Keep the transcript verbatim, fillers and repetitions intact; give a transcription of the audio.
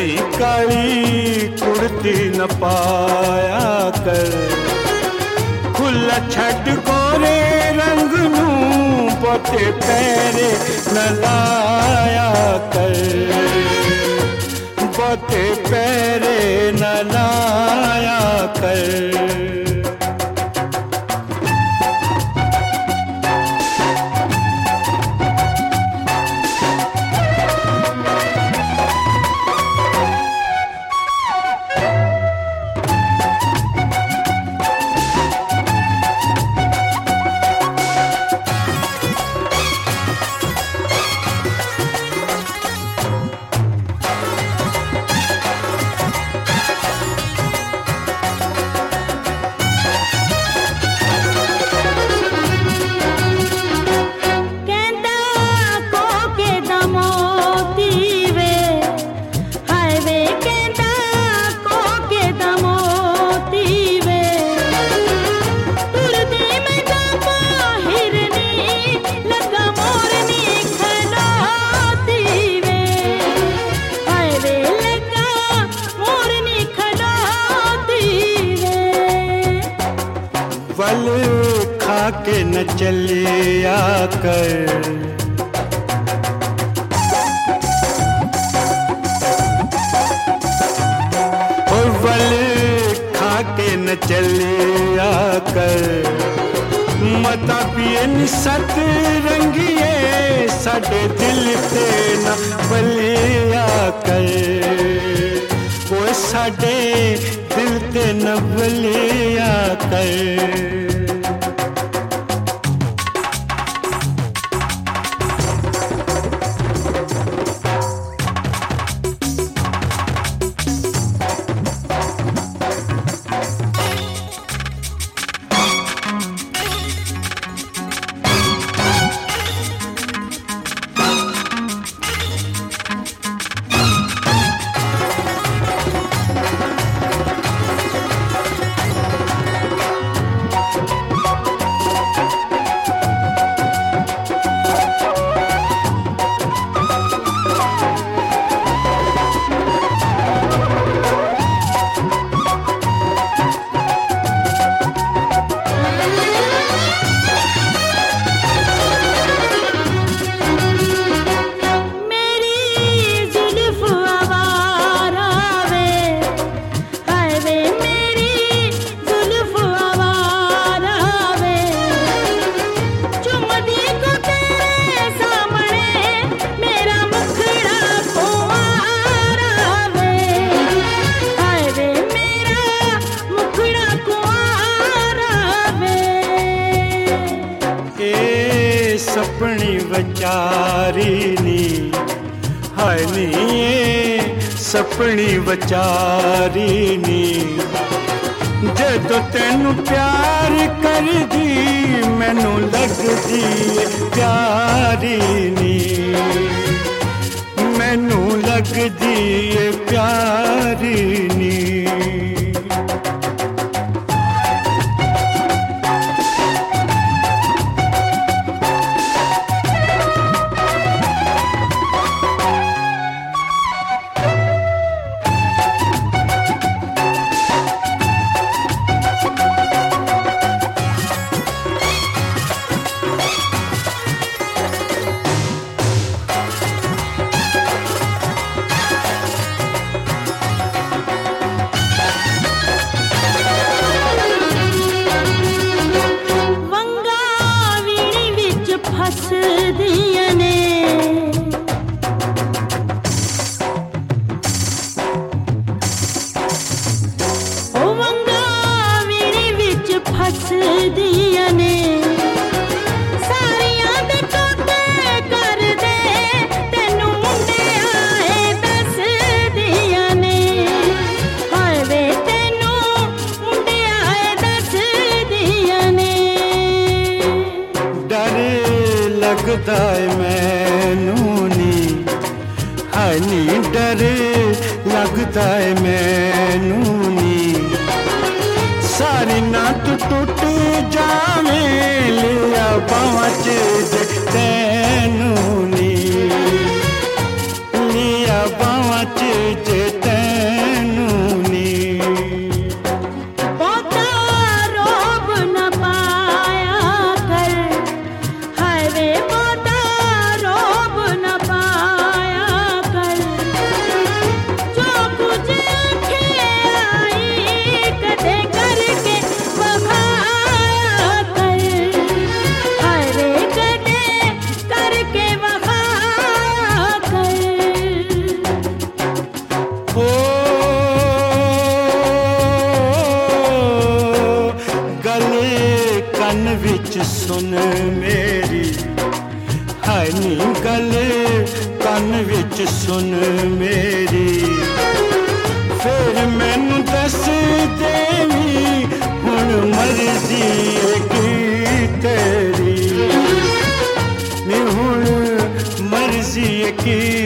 नी काली कुर्ती न पाया कर, खुला छड़ गोरे रंग नू बोते पैरे न लाया कर, बोते पैरे न लाया कर। वल खा के न चलिया कर, और वल खा के न चलिया कर, मता पिए न सत रंगिए साडे दिल ते न बलिया कर, वो साडे दिल ते न बलिया कर। सपनी वचारी नी हाय नी सपनी वचारी नी, जदों तेनू प्यार करदी मैनू लगदी प्यारी नी, मैनू लगदी प्यारी नी। लगदा है मैनू नी हाय नी डर लगदा है मैनू नी, सारी ना तू टूट जावे लिया बावां च तैनू नी, लिया बावां च विच सुन मेरी, हाय नी गल कन विच सुन मेरी। फिर मैनू दस देवी हुण मर्जी की तेरी, नी हुण मर्जी की